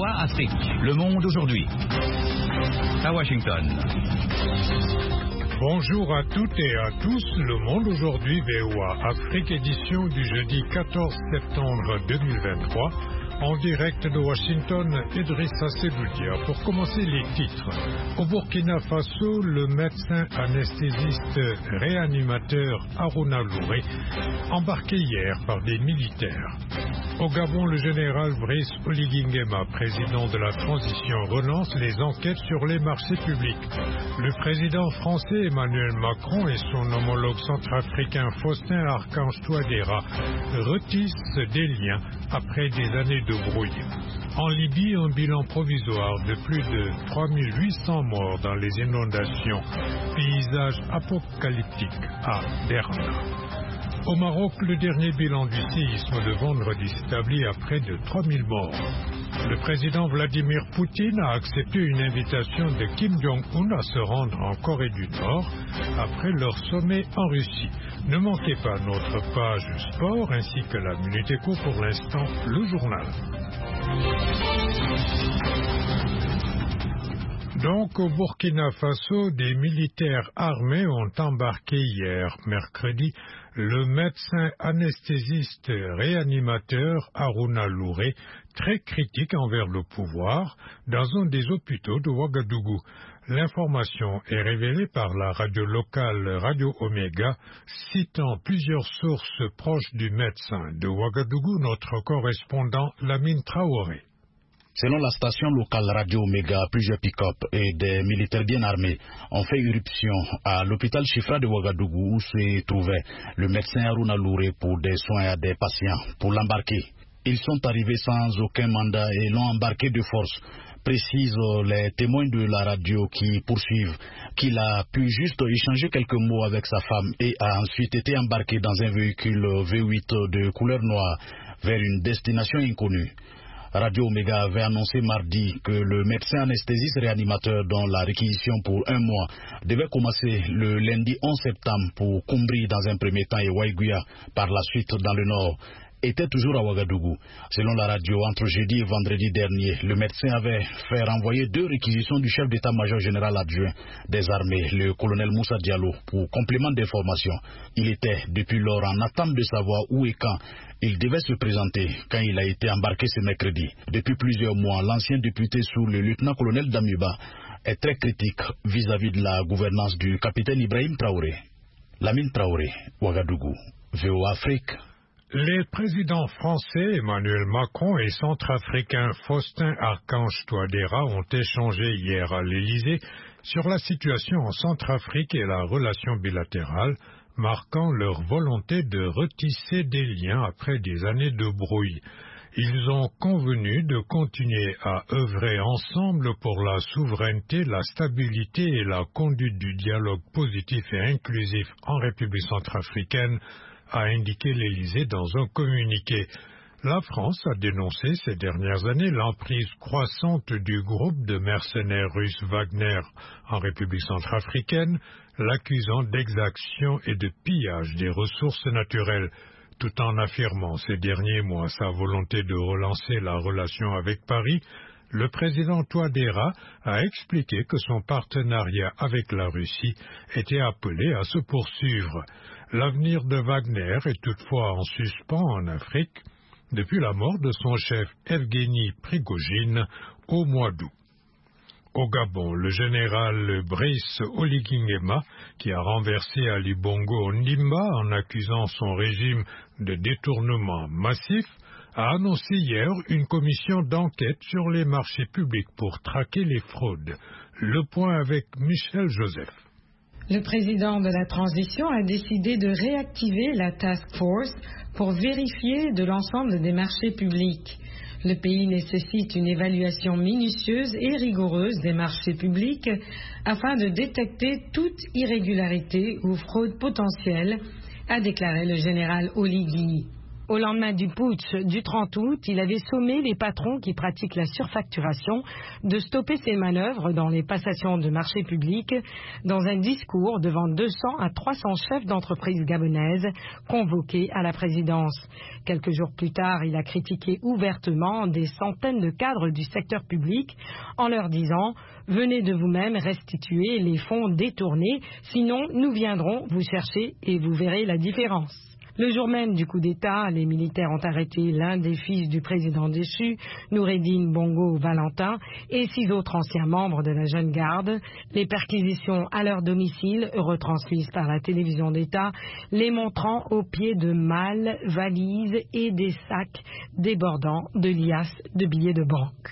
VOA Afrique. Le monde aujourd'hui. À Washington. Bonjour à toutes et à tous. Le monde aujourd'hui, VOA Afrique, édition du jeudi 14 septembre 2023. En direct de Washington, Idrissa Seboudia. Pour commencer, les titres. Au Burkina Faso, le médecin anesthésiste réanimateur Aruna Louré, embarqué hier par des militaires. Au Gabon, le général Brice Oligui Nguema, président de la transition, relance les enquêtes sur les marchés publics. Le président français Emmanuel Macron et son homologue centrafricain Faustin Archange Touadéra retissent des liens après des années de brouille. En Libye, un bilan provisoire de plus de 3800 morts dans les inondations. Paysage apocalyptique à Derna. Au Maroc, le dernier bilan du séisme de vendredi s'établit à près de 3000 morts. Le président Vladimir Poutine a accepté une invitation de Kim Jong-un à se rendre en Corée du Nord après leur sommet en Russie. Ne manquez pas notre page sport ainsi que la Minute Éco, pour l'instant le journal. Donc, au Burkina Faso, des militaires armés ont embarqué hier, mercredi, le médecin anesthésiste réanimateur Aruna Louré, très critique envers le pouvoir, dans un des hôpitaux de Ouagadougou. L'information est révélée par la radio locale Radio Omega, citant plusieurs sources proches du médecin de Ouagadougou, notre correspondant Lamine Traoré. Selon la station locale Radio Omega, plusieurs pick-up et des militaires bien armés ont fait irruption à l'hôpital Chifra de Ouagadougou où se trouvait le médecin Aruna Louré pour des soins à des patients. Pour l'embarquer, ils sont arrivés sans aucun mandat et l'ont embarqué de force, précisent les témoins de la radio qui poursuivent qu'il a pu juste échanger quelques mots avec sa femme et a ensuite été embarqué dans un véhicule V8 de couleur noire vers une destination inconnue. Radio Omega avait annoncé mardi que le médecin anesthésiste réanimateur dont la réquisition pour 1 mois devait commencer le lundi 11 septembre pour Koumbri dans un premier temps et Waïguya par la suite dans le nord était toujours à Ouagadougou. Selon la radio, entre jeudi et vendredi dernier, le médecin avait fait renvoyer 2 réquisitions du chef d'état-major général adjoint des armées, le colonel Moussa Diallo, pour complément d'information. Il était depuis lors en attente de savoir où et quand il devait se présenter quand il a été embarqué ce mercredi. Depuis plusieurs mois, l'ancien député sous le lieutenant-colonel Damiba est très critique vis-à-vis de la gouvernance du capitaine Ibrahim Traoré. Lamine Traoré, Ouagadougou, VOA Afrique. Les présidents français Emmanuel Macron et centrafricain Faustin Archange Touadéra ont échangé hier à l'Élysée sur la situation en Centrafrique et la relation bilatérale, marquant leur volonté de retisser des liens après des années de brouille. Ils ont convenu de continuer à œuvrer ensemble pour la souveraineté, la stabilité et la conduite du dialogue positif et inclusif en République centrafricaine, a indiqué l'Élysée dans un communiqué. La France a dénoncé ces dernières années l'emprise croissante du groupe de mercenaires russes Wagner en République centrafricaine, l'accusant d'exaction et de pillage des ressources naturelles, tout en affirmant ces derniers mois sa volonté de relancer la relation avec Paris. Le président Touadéra a expliqué que son partenariat avec la Russie était appelé à se poursuivre. L'avenir de Wagner est toutefois en suspens en Afrique depuis la mort de son chef Evgeny Prigojine au mois d'août. Au Gabon, le général Brice Oligui Nguema, qui a renversé Ali Bongo Ondimba en accusant son régime de détournement massif, a annoncé hier une commission d'enquête sur les marchés publics pour traquer les fraudes. Le point avec Michel Joseph. Le président de la transition a décidé de réactiver la task force pour vérifier de l'ensemble des marchés publics. Le pays nécessite une évaluation minutieuse et rigoureuse des marchés publics afin de détecter toute irrégularité ou fraude potentielle, a déclaré le général Oligui. Au lendemain du putsch du 30 août, il avait sommé les patrons qui pratiquent la surfacturation de stopper ces manœuvres dans les passations de marchés publics dans un discours devant 200 à 300 chefs d'entreprise gabonaises convoqués à la présidence. Quelques jours plus tard, il a critiqué ouvertement des centaines de cadres du secteur public en leur disant « Venez de vous-même restituer les fonds détournés, sinon nous viendrons vous chercher et vous verrez la différence ». Le jour même du coup d'État, les militaires ont arrêté l'un des fils du président déchu, Noureddine Bongo Valentin, et 6 autres anciens membres de la jeune garde. Les perquisitions à leur domicile, retransmises par la télévision d'État, les montrant au pied de malles, valises et des sacs débordant de liasses de billets de banque.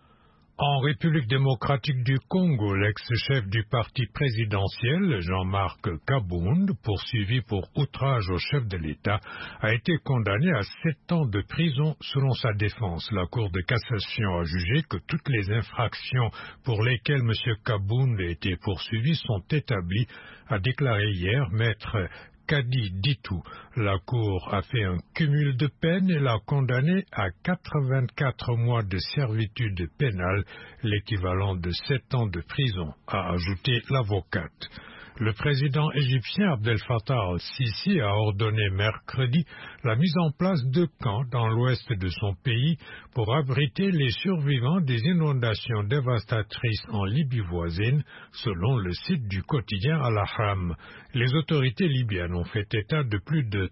En République démocratique du Congo, l'ex-chef du parti présidentiel, Jean-Marc Kabound, poursuivi pour outrage au chef de l'État, a été condamné à 7 ans de prison selon sa défense. La Cour de cassation a jugé que toutes les infractions pour lesquelles M. Kabound a été poursuivi sont établies, a déclaré hier maître Kadi Ditou. La Cour a fait un cumul de peines et l'a condamné à 84 mois de servitude pénale, l'équivalent de 7 ans de prison, a ajouté l'avocate. Le président égyptien Abdel Fattah al-Sisi a ordonné mercredi la mise en place de camps dans l'ouest de son pays pour abriter les survivants des inondations dévastatrices en Libye voisine, selon le site du quotidien Al-Ahram. Les autorités libyennes ont fait état de plus de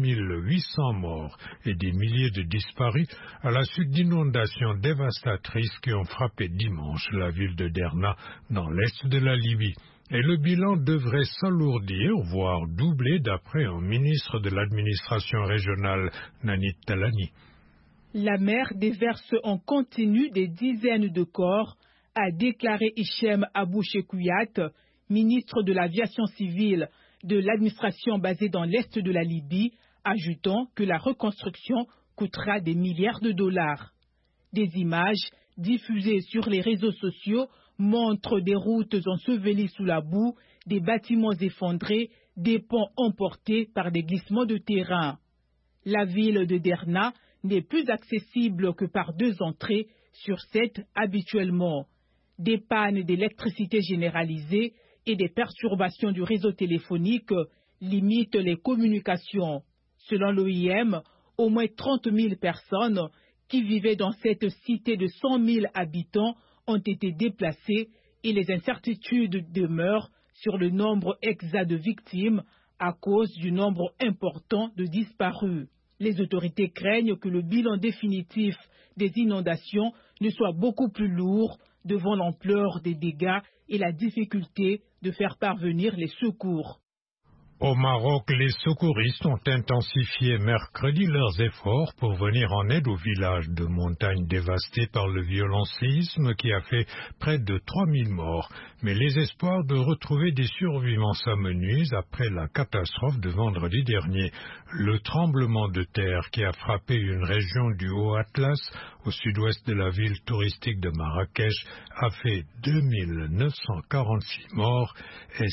3800 morts et des milliers de disparus à la suite d'inondations dévastatrices qui ont frappé dimanche la ville de Derna dans l'est de la Libye. Et le bilan devrait s'alourdir, voire doubler, d'après un ministre de l'administration régionale, Nanit Talani. La mer déverse en continu des dizaines de corps, a déclaré Hichem Abou Chekouyat, ministre de l'aviation civile de l'administration basée dans l'est de la Libye, ajoutant que la reconstruction coûtera des milliards de dollars. Des images diffusées sur les réseaux sociaux montrent des routes ensevelies sous la boue, des bâtiments effondrés, des ponts emportés par des glissements de terrain. La ville de Derna n'est plus accessible que par 2 entrées sur 7 habituellement. Des pannes d'électricité généralisées et des perturbations du réseau téléphonique limitent les communications. Selon l'OIM, au moins 30 000 personnes qui vivaient dans cette cité de 100 000 habitants ont été déplacés et les incertitudes demeurent sur le nombre exact de victimes à cause du nombre important de disparus. Les autorités craignent que le bilan définitif des inondations ne soit beaucoup plus lourd devant l'ampleur des dégâts et la difficulté de faire parvenir les secours. Au Maroc, les secouristes ont intensifié mercredi leurs efforts pour venir en aide aux villages de montagne dévastés par le violent séisme qui a fait près de 3000 morts. Mais les espoirs de retrouver des survivants s'amenuisent après la catastrophe de vendredi dernier. Le tremblement de terre qui a frappé une région du Haut-Atlas au sud-ouest de la ville touristique de Marrakech a fait 2946 morts et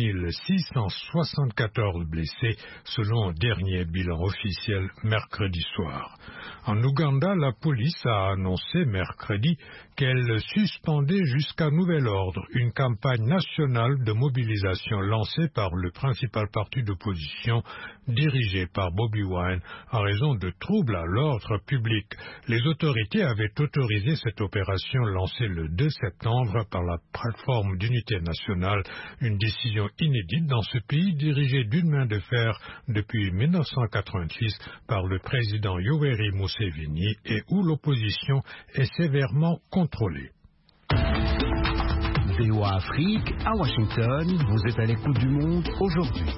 5674 blessés selon un dernier bilan officiel mercredi soir. En Ouganda, la police a annoncé mercredi qu'elle suspendait jusqu'à nouvel ordre une campagne nationale de mobilisation lancée par le principal parti d'opposition dirigé par Bobi Wine en raison de troubles à l'ordre public. Les autorités avaient autorisé cette opération lancée le 2 septembre par la plateforme d'unité nationale, une décision inédite dans ce pays dirigé d'une main de fer depuis 1986 par le président Yoweri Museveni et où l'opposition est sévèrement contrôlée. VOA Afrique, à Washington, vous êtes à l'écoute du monde aujourd'hui.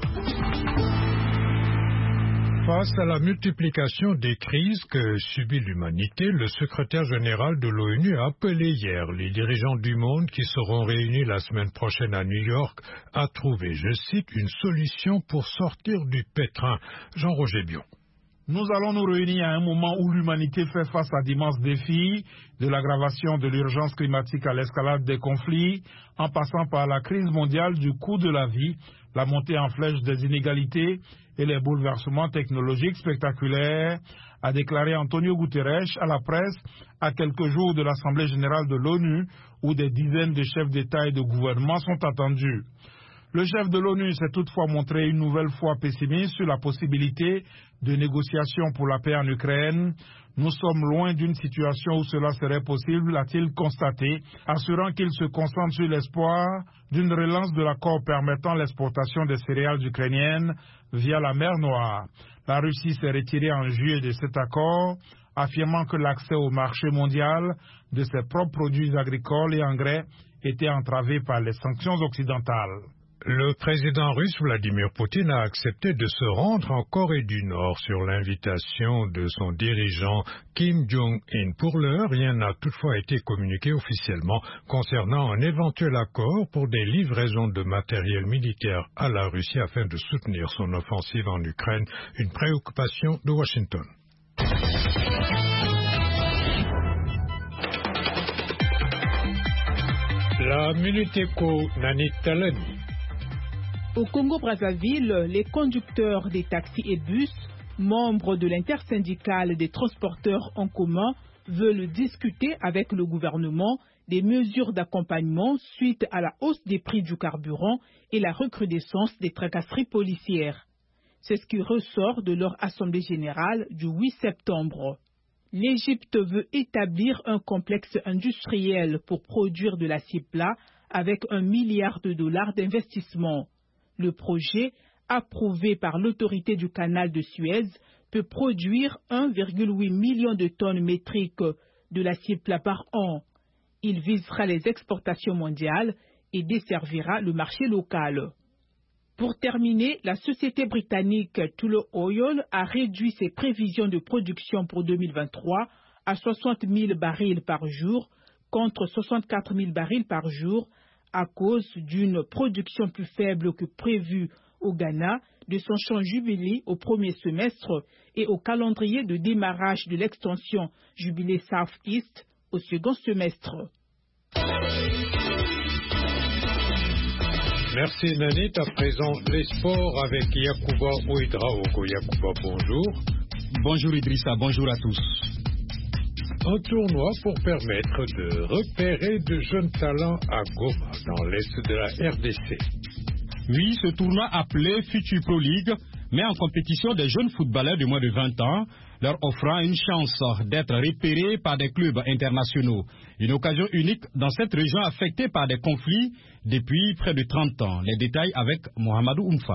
Face à la multiplication des crises que subit l'humanité, le secrétaire général de l'ONU a appelé hier les dirigeants du monde qui seront réunis la semaine prochaine à New York à trouver, je cite, une solution pour sortir du pétrin. Jean-Roger Bion. Nous allons nous réunir à un moment où l'humanité fait face à d'immenses défis, de l'aggravation de l'urgence climatique à l'escalade des conflits, en passant par la crise mondiale du coût de la vie, la montée en flèche des inégalités et les bouleversements technologiques spectaculaires, a déclaré Antonio Guterres à la presse à quelques jours de l'Assemblée générale de l'ONU, où des dizaines de chefs d'État et de gouvernement sont attendus. Le chef de l'ONU s'est toutefois montré une nouvelle fois pessimiste sur la possibilité de négociations pour la paix en Ukraine. Nous sommes loin d'une situation où cela serait possible, a-t-il constaté, assurant qu'il se concentre sur l'espoir d'une relance de l'accord permettant l'exportation des céréales ukrainiennes via la mer Noire. La Russie s'est retirée en juillet de cet accord, affirmant que l'accès au marché mondial de ses propres produits agricoles et engrais était entravé par les sanctions occidentales. Le président russe Vladimir Poutine a accepté de se rendre en Corée du Nord sur l'invitation de son dirigeant Kim Jong-un. Pour l'heure, rien n'a toutefois été communiqué officiellement concernant un éventuel accord pour des livraisons de matériel militaire à la Russie afin de soutenir son offensive en Ukraine, une préoccupation de Washington. La Minute Éco, Nani Talani. Au Congo-Brazzaville, les conducteurs des taxis et bus, membres de l'intersyndicale des transporteurs en commun, veulent discuter avec le gouvernement des mesures d'accompagnement suite à la hausse des prix du carburant et la recrudescence des tracasseries policières. C'est ce qui ressort de leur assemblée générale du 8 septembre. L'Égypte veut établir un complexe industriel pour produire de l'acier plat avec $1 milliard d'investissement. Le projet, approuvé par l'autorité du canal de Suez, peut produire 1,8 million de tonnes métriques de l'acier plat par an. Il visera les exportations mondiales et desservira le marché local. Pour terminer, la société britannique Tullow Oil a réduit ses prévisions de production pour 2023 à 60 000 barils par jour contre 64 000 barils par jour à cause d'une production plus faible que prévue au Ghana, de son champ Jubilee au premier semestre et au calendrier de démarrage de l'extension Jubilee South East au second semestre. Merci Nanit. À présent, les sports avec Yacouba Ouedraogo. Yacouba, bonjour. Bonjour Idrissa, bonjour à tous. Un tournoi pour permettre de repérer de jeunes talents à Goma, dans l'est de la RDC. Oui, ce tournoi appelé Future Pro League met en compétition des jeunes footballeurs de moins de 20 ans, leur offrant une chance d'être repérés par des clubs internationaux. Une occasion unique dans cette région affectée par des conflits depuis près de 30 ans. Les détails avec Mohamedou Oumfa.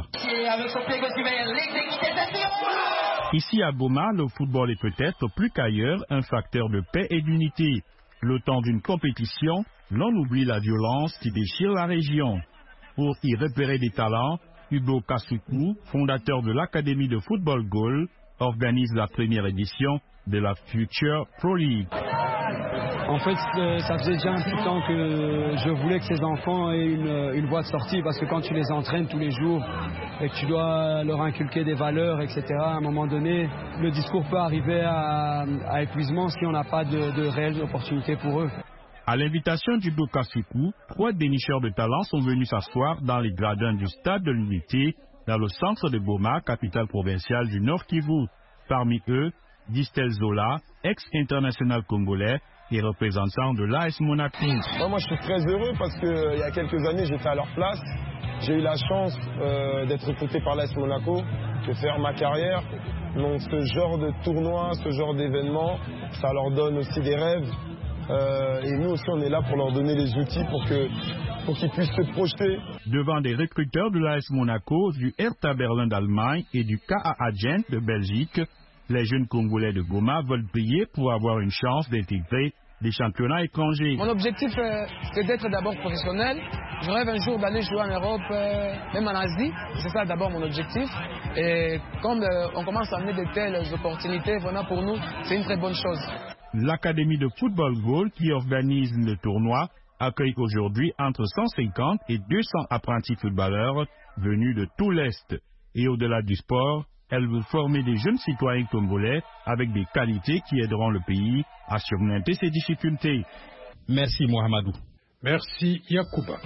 Ici à Goma, le football est peut-être plus qu'ailleurs un facteur de paix et d'unité. Le temps d'une compétition, l'on oublie la violence qui déchire la région. Pour y repérer des talents, Hugo Kasuku, fondateur de l'Académie de football Goal, organise la première édition de la Future Pro League. En fait, ça faisait déjà un petit temps que je voulais que ces enfants aient une voie de sortie, parce que quand tu les entraînes tous les jours et que tu dois leur inculquer des valeurs, etc., à un moment donné, le discours peut arriver à épuisement si on n'a pas de réelles opportunités pour eux. À l'invitation du Dokasuku, 3 dénicheurs de talent sont venus s'asseoir dans les gradins du stade de l'Unité, dans le centre de Goma, capitale provinciale du Nord Kivu. Parmi eux, Distel Zola, ex-international congolais et représentant de l'AS Monaco. Moi, je suis très heureux parce qu'il y a quelques années, j'étais à leur place. J'ai eu la chance d'être recruté par l'AS Monaco, de faire ma carrière. Donc ce genre de tournoi, ce genre d'événement, ça leur donne aussi des rêves. Et nous aussi, on est là pour leur donner les outils pour qu'ils puissent se projeter. Devant des recruteurs de l'AS Monaco, du Hertha Berlin d'Allemagne et du KAA Gent de Belgique, les jeunes Congolais de Goma veulent prier pour avoir une chance d'intégrer des championnats étrangers. Mon objectif, c'est d'être d'abord professionnel. Je rêve un jour d'aller jouer en Europe, même en Asie. C'est ça d'abord mon objectif. Et quand on commence à amener de telles opportunités, vraiment pour nous, c'est une très bonne chose. L'Académie de football Goal, qui organise le tournoi, accueille aujourd'hui entre 150 et 200 apprentis footballeurs venus de tout l'Est. Et au-delà du sport, Elle veut former des jeunes citoyens congolais avec des qualités qui aideront le pays à surmonter ses difficultés. Merci Mohamedou. Merci Yacouba.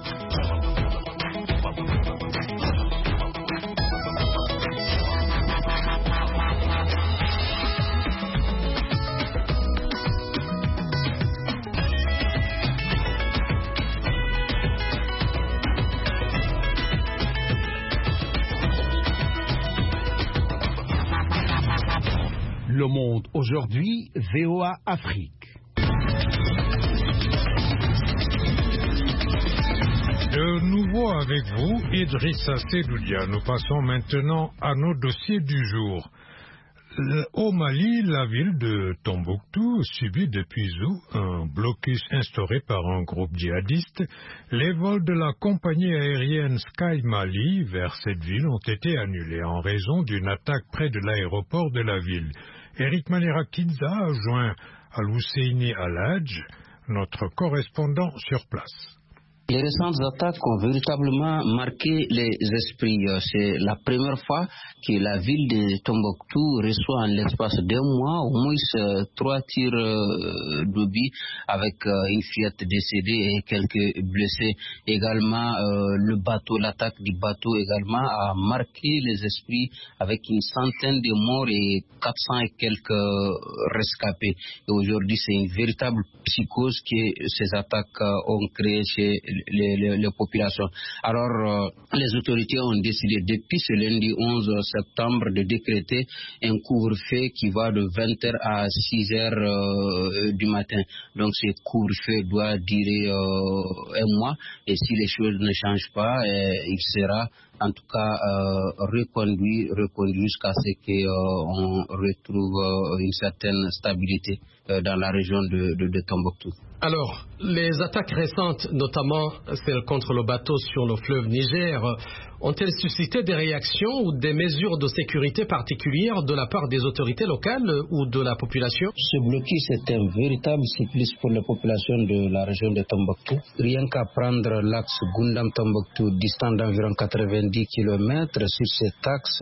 Le Monde aujourd'hui, VOA Afrique. De nouveau avec vous, Idrissa Sedoudia. Nous passons maintenant à nos dossiers du jour. Au Mali, la ville de Tombouctou subit depuis août un blocus instauré par un groupe djihadiste. Les vols de la compagnie aérienne Sky Mali vers cette ville ont été annulés en raison d'une attaque près de l'aéroport de la ville. Eric Manera-Kidza a joint Al-Husseini Al-Hadj, notre correspondant sur place. Les récentes attaques ont véritablement marqué les esprits. C'est la première fois que la ville de Tombouctou reçoit en l'espace d'un mois au moins 3 tirs d'obus avec une fillette décédée et quelques blessés. Également, l'attaque du bateau également a marqué les esprits avec une centaine de morts et 400 et quelques rescapés. Et aujourd'hui, c'est une véritable psychose que ces attaques ont créée chez les populations. Alors, les autorités ont décidé depuis ce lundi 11 septembre de décréter un couvre-feu qui va de 20h à 6h du matin. Donc, ce couvre-feu doit durer un mois et si les choses ne changent pas, il sera en tout cas reconduit jusqu'à ce qu'on retrouve une certaine stabilité dans la région de Tombouctou. Alors, les attaques récentes, notamment celles contre le bateau sur le fleuve Niger, ont-elles suscité des réactions ou des mesures de sécurité particulières de la part des autorités locales ou de la population? Ce blocus est un véritable supplice pour la population de la région de Tombouctou. Rien qu'à prendre l'axe Gundam-Tombouctou, distant d'environ 90 km, sur cet axe,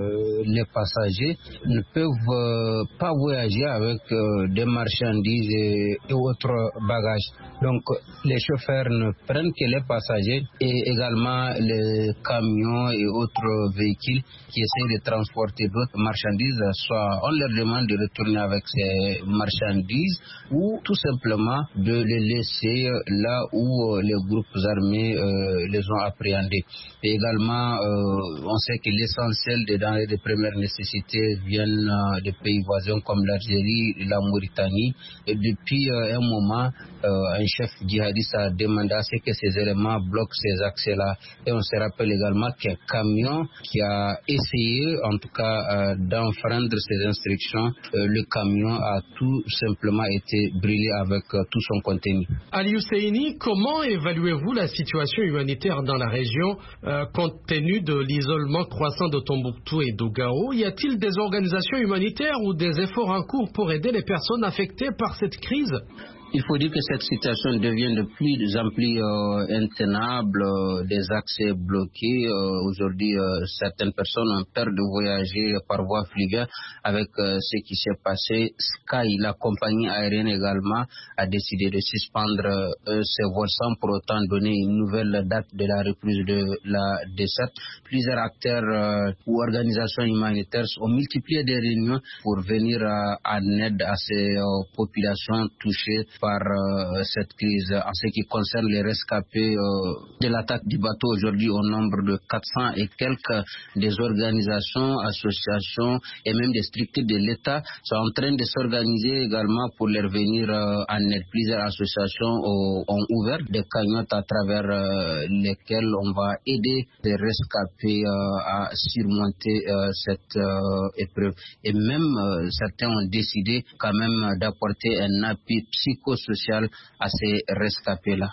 les passagers ne peuvent pas voyager avec des marchandises et autres bagages. Donc, les chauffeurs ne prennent que les passagers et également les camions et autres véhicules qui essaient de transporter d'autres marchandises. Soit on leur demande de retourner avec ces marchandises ou tout simplement de les laisser là où les groupes armés les ont appréhendés. Et également, on sait que l'essentiel des denrées de première nécessité viennent des pays voisins comme l'Algérie, la Mauritanie. Et depuis un moment, un chef djihadiste a demandé à ce que ces éléments bloquent ces accès-là. Et on se rappelle également qu'un camion qui a essayé, en tout cas, d'enfreindre ces instructions, le camion a tout simplement été brûlé avec tout son contenu. Ali Husseini, comment évaluez-vous la situation humanitaire dans la région compte tenu de l'isolement croissant de Tombouctou et d'Ougao? Y a-t-il des organisations humanitaires ou des efforts en cours pour aider les personnes affectées par cette crise? Il faut dire que cette situation devient de plus en plus intenable, des accès bloqués. Aujourd'hui, certaines personnes ont peur de voyager par voie fluviale avec ce qui s'est passé. Sky, la compagnie aérienne également, a décidé de suspendre ses vols sans pour autant donner une nouvelle date de la reprise de la desserte. Plusieurs acteurs ou organisations humanitaires ont multiplié des réunions pour venir en aide à ces populations touchées par cette crise. En ce qui concerne les rescapés de l'attaque du bateau aujourd'hui au nombre de 400 et quelques, des organisations, associations et même des structures de l'État sont en train de s'organiser également pour leur venir en aide. Plusieurs associations ont ouvert des cagnottes à travers lesquelles on va aider les rescapés à surmonter cette épreuve. Et même certains ont décidé quand même d'apporter un appui psychosocial à ces rescapés-là.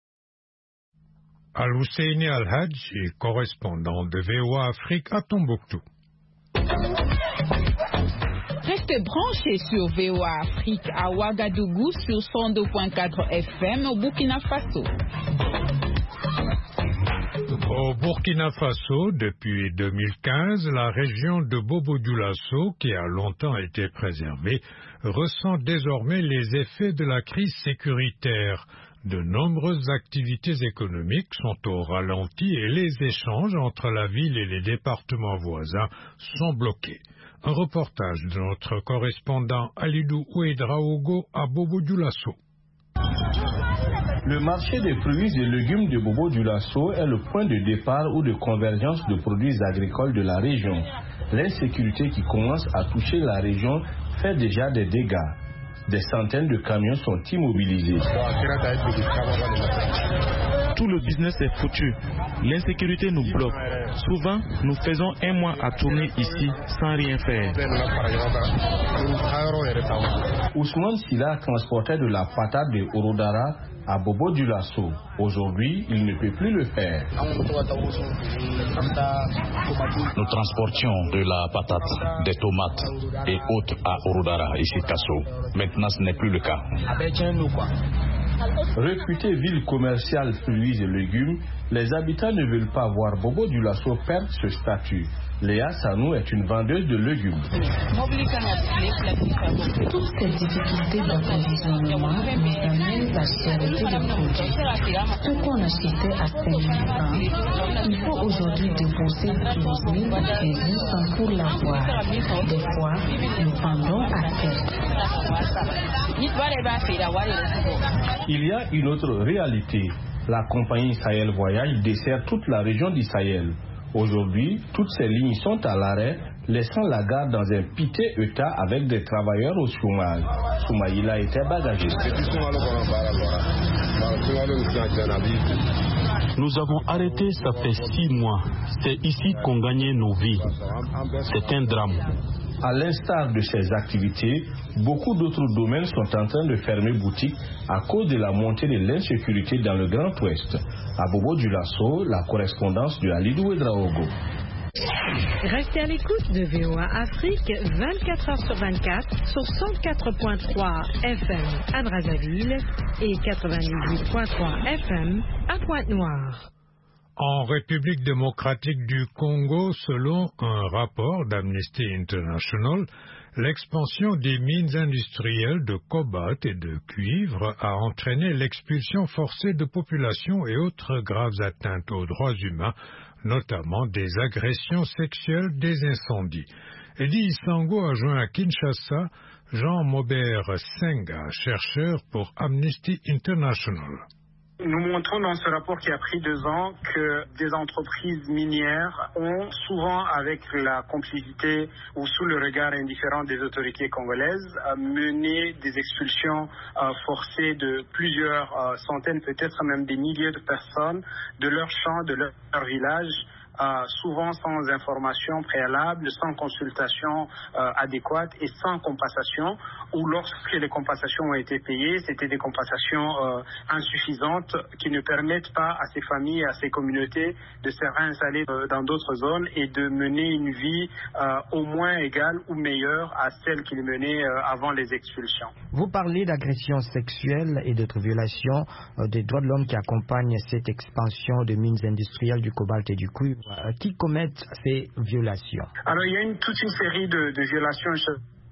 Al-Husseini Al-Hadj, correspondant de VOA Afrique à Tombouctou. Restez branchés sur VOA Afrique à Ouagadougou sur 102.4 FM au Burkina Faso. Au Burkina Faso, depuis 2015, la région de Bobo-Dioulasso, qui a longtemps été préservée, ressent désormais les effets de la crise sécuritaire. De nombreuses activités économiques sont au ralenti et les échanges entre la ville et les départements voisins sont bloqués. Un reportage de notre correspondant Alidou Ouedraogo à Bobo-Dioulasso. Le marché des fruits et légumes de Bobo-Dioulasso est le point de départ ou de convergence de produits agricoles de la région. L'insécurité qui commence à toucher la région fait déjà des dégâts. Des centaines de camions sont immobilisés. Tout le business est foutu. L'insécurité nous bloque. Souvent, nous faisons un mois à tourner ici sans rien faire. Ousmane Silla transportait de la patate de Orodara à Bobo-Dioulasso. Aujourd'hui, il ne peut plus le faire. Nous transportions de la patate, des tomates et autres à Orodara, ici Kasso. Maintenant, ce n'est plus le cas. Réputée ville commerciale fruits et légumes, les habitants ne veulent pas voir Bobo-Dioulasso perdre ce statut. Léa Sanou est une vendeuse de légumes. Toutes ces difficultés d'approvisionnement nous amènent la cherté des produits. Ce qu'on achetait à 5 000 francs, il faut aujourd'hui débourser 12 000 et pour l'avoir. Des fois, nous vendons à perte. Il y a une autre réalité. La compagnie Sahel Voyage dessert toute la région du Sahel. Aujourd'hui, toutes ces lignes sont à l'arrêt, laissant la gare dans un piteux état avec des travailleurs au chômage. Soumaïla était bagagiste. Nous avons arrêté, ça fait 6 mois. C'est ici qu'on gagnait nos vies. C'est un drame. À l'instar de ces activités, beaucoup d'autres domaines sont en train de fermer boutique à cause de la montée de l'insécurité dans le Grand Ouest. À Bobo-Dioulasso, la correspondance de Alidou Ouedraogo. Restez à l'écoute de VOA Afrique 24 heures sur 24 sur 104.3 FM à Brazzaville et 98.3 FM à Pointe-Noire. En République démocratique du Congo, selon un rapport d'Amnesty International, l'expansion des mines industrielles de cobalt et de cuivre a entraîné l'expulsion forcée de populations et autres graves atteintes aux droits humains, notamment des agressions sexuelles, des incendies. Eddie Isango a joint à Kinshasa Jean Maubert Senga, chercheur pour Amnesty International. Nous montrons dans ce rapport qui a pris 2 ans que des entreprises minières ont souvent, avec la complicité ou sous le regard indifférent des autorités congolaises, mené des expulsions forcées de plusieurs centaines, peut-être même des milliers de personnes de leurs champs, de leur village, souvent sans information préalable, sans consultation adéquate et sans compensation, ou lorsque les compensations ont été payées, c'était des compensations insuffisantes qui ne permettent pas à ces familles, à ces communautés de se réinstaller dans d'autres zones et de mener une vie au moins égale ou meilleure à celle qu'ils menaient avant les expulsions. Vous parlez d'agressions sexuelles et d'autres violations des droits de l'homme qui accompagnent cette expansion de mines industrielles du cobalt et du cuivre. Qui commettent ces violations? Alors, il y a toute une série de violations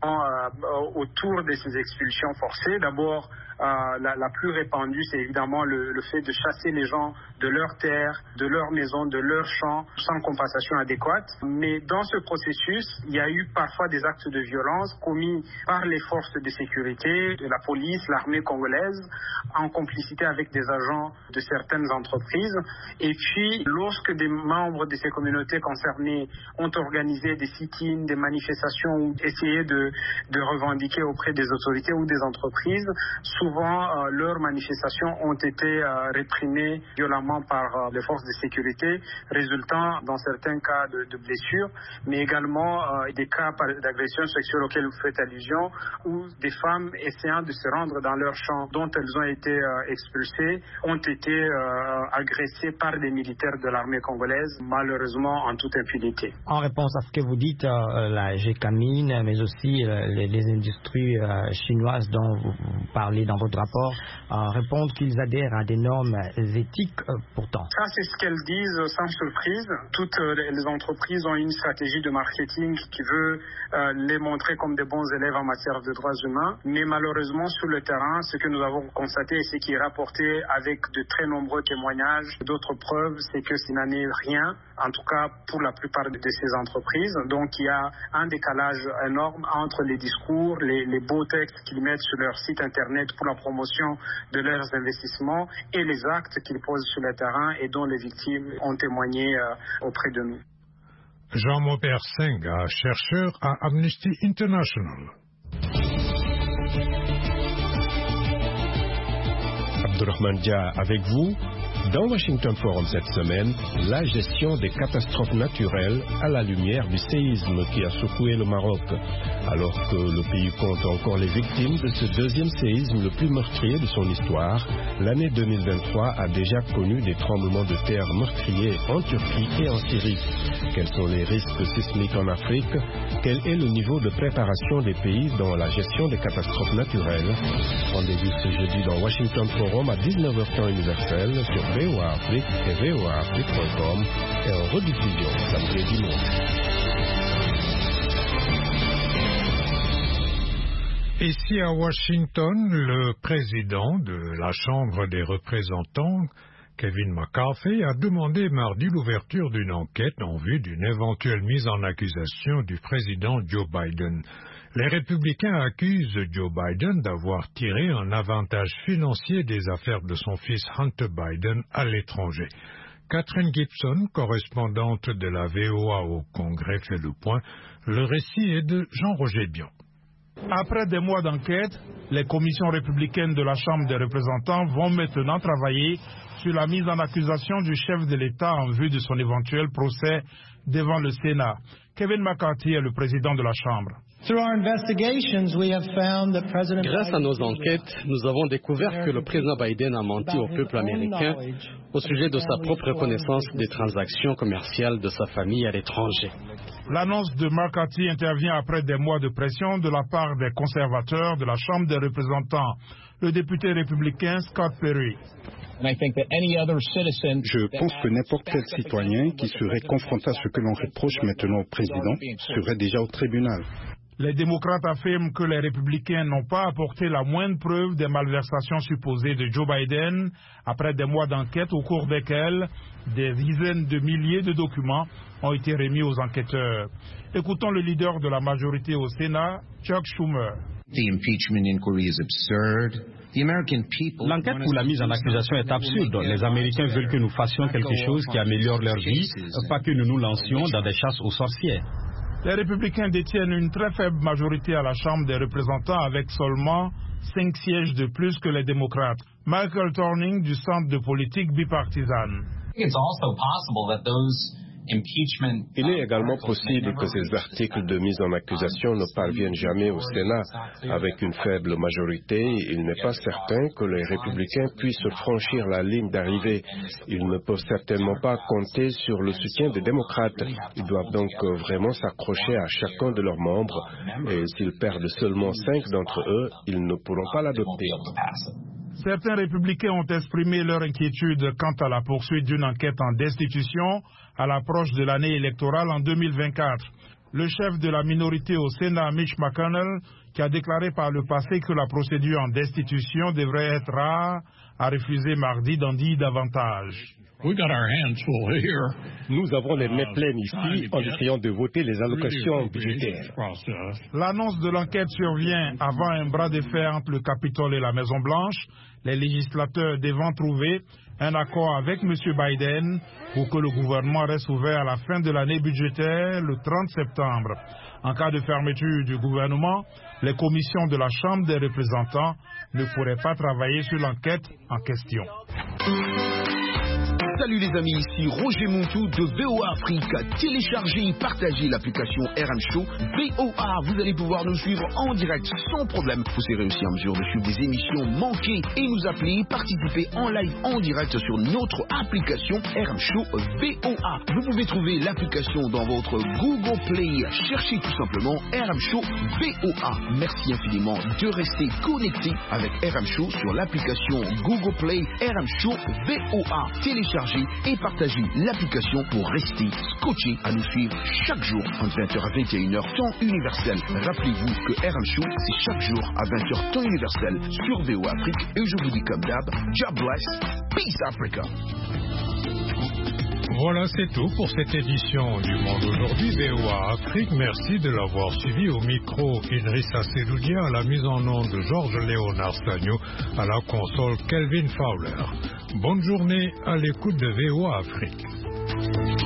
autour de ces expulsions forcées. D'abord, la plus répandue, c'est évidemment le fait de chasser les gens de leurs terres, de leurs maisons, de leurs champs, sans compensation adéquate. Mais dans ce processus, il y a eu parfois des actes de violence commis par les forces de sécurité, de la police, l'armée congolaise, en complicité avec des agents de certaines entreprises. Et puis, lorsque des membres de ces communautés concernées ont organisé des sit-ins, des manifestations ou essayé de revendiquer auprès des autorités ou des entreprises, souvent leurs manifestations ont été réprimées violemment par les forces de sécurité, résultant dans certains cas de blessures, mais également des cas d'agression sexuelle auxquels vous faites allusion, où des femmes essayant de se rendre dans leurs champs dont elles ont été expulsées ont été agressées par des militaires de l'armée congolaise, malheureusement en toute impunité. En réponse à ce que vous dites, la GECAMINE, mais aussi si les industries chinoises dont vous parlez dans votre rapport répondent qu'ils adhèrent à des normes éthiques pourtant? Ça, c'est ce qu'elles disent sans surprise. Toutes les entreprises ont une stratégie de marketing qui veut les montrer comme des bons élèves en matière de droits humains. Mais malheureusement, sur le terrain, ce que nous avons constaté et ce qui est rapporté avec de très nombreux témoignages, d'autres preuves, c'est que ça n'en est rien, en tout cas pour la plupart de ces entreprises. Donc il y a un décalage énorme entre les discours, les beaux textes qu'ils mettent sur leur site internet pour la promotion de leurs investissements et les actes qu'ils posent sur le terrain et dont les victimes ont témoigné auprès de nous. Jean-Maubert Senga, chercheur à Amnesty International. Abdourahmane Dia avec vous. Dans Washington Forum cette semaine, la gestion des catastrophes naturelles à la lumière du séisme qui a secoué le Maroc. Alors que le pays compte encore les victimes de ce deuxième séisme le plus meurtrier de son histoire, l'année 2023 a déjà connu des tremblements de terre meurtriers en Turquie et en Syrie. Quels sont les risques sismiques en Afrique? Quel est le niveau de préparation des pays dans la gestion des catastrophes naturelles? Rendez-vous ce jeudi dans Washington Forum à 19h temps universel sur VOA Afrique et voaafrique.com et en rediffusion samedi et dimanche. Ici à Washington, le président de la Chambre des représentants, Kevin McCarthy, a demandé mardi l'ouverture d'une enquête en vue d'une éventuelle mise en accusation du président Joe Biden. Les républicains accusent Joe Biden d'avoir tiré un avantage financier des affaires de son fils Hunter Biden à l'étranger. Catherine Gibson, correspondante de la VOA au Congrès, fait le point. Le récit est de Jean-Roger Bion. Après des mois d'enquête, les commissions républicaines de la Chambre des représentants vont maintenant travailler sur la mise en accusation du chef de l'État en vue de son éventuel procès devant le Sénat. Kevin McCarthy est le président de la Chambre. Grâce à nos enquêtes, nous avons découvert que le président Biden a menti au peuple américain au sujet de sa propre connaissance des transactions commerciales de sa famille à l'étranger. L'annonce de McCarthy intervient après des mois de pression de la part des conservateurs de la Chambre des représentants. Le député républicain Scott Perry. Je pense que n'importe quel citoyen qui serait confronté à ce que l'on reproche maintenant au président serait déjà au tribunal. Les démocrates affirment que les républicains n'ont pas apporté la moindre preuve des malversations supposées de Joe Biden après des mois d'enquête au cours desquels des dizaines de milliers de documents ont été remis aux enquêteurs. Écoutons le leader de la majorité au Sénat, Chuck Schumer. L'enquête pour la mise en accusation est absurde. Les Américains veulent que nous fassions quelque chose qui améliore leur vie, pas que nous nous lancions dans des chasses aux sorcières. Les républicains détiennent une très faible majorité à la Chambre des représentants avec seulement 5 sièges de plus que les démocrates. Michael Torning du Centre de politique bipartisane. Il est également possible que ces articles de mise en accusation ne parviennent jamais au Sénat. Avec une faible majorité, il n'est pas certain que les républicains puissent franchir la ligne d'arrivée. Ils ne peuvent certainement pas compter sur le soutien des démocrates. Ils doivent donc vraiment s'accrocher à chacun de leurs membres. Et s'ils perdent seulement 5 d'entre eux, ils ne pourront pas l'adopter. Certains républicains ont exprimé leur inquiétude quant à la poursuite d'une enquête en destitution à l'approche de l'année électorale en 2024. Le chef de la minorité au Sénat, Mitch McConnell, qui a déclaré par le passé que la procédure en destitution devrait être rare, a refusé mardi d'en dire davantage. Nous avons les mains pleines ici en essayant de voter les allocations budgétaires. L'annonce de l'enquête survient avant un bras de fer entre le Capitole et la Maison-Blanche, les législateurs devant trouver un accord avec M. Biden pour que le gouvernement reste ouvert à la fin de l'année budgétaire le 30 septembre. En cas de fermeture du gouvernement, les commissions de la Chambre des représentants ne pourraient pas travailler sur l'enquête en question. Salut les amis, ici Roger Montou de VOA Afrique. Téléchargez et partagez l'application RM Show VOA. Vous allez pouvoir nous suivre en direct sans problème. Vous serez aussi en mesure de suivre des émissions manquées et nous appeler, participer en live en direct sur notre application RM Show VOA. Vous pouvez trouver l'application dans votre Google Play. Cherchez tout simplement RM Show VOA. Merci infiniment de rester connecté avec RM Show sur l'application Google Play RM Show VOA. Téléchargez et partagez l'application pour rester scotché à nous suivre chaque jour entre 20h à 21h temps universel. Rappelez-vous que RM Show c'est chaque jour à 20h temps universel sur VOA Afrique et je vous dis comme d'hab, God bless, peace Africa. Voilà, c'est tout pour cette édition du Monde aujourd'hui VOA Afrique. Merci de l'avoir suivi. Au micro, Idrissa Seloudia, à la mise en onde de Georges Léonard Sagno, à la console Kelvin Fowler. Bonne journée à l'écoute de VOA Afrique.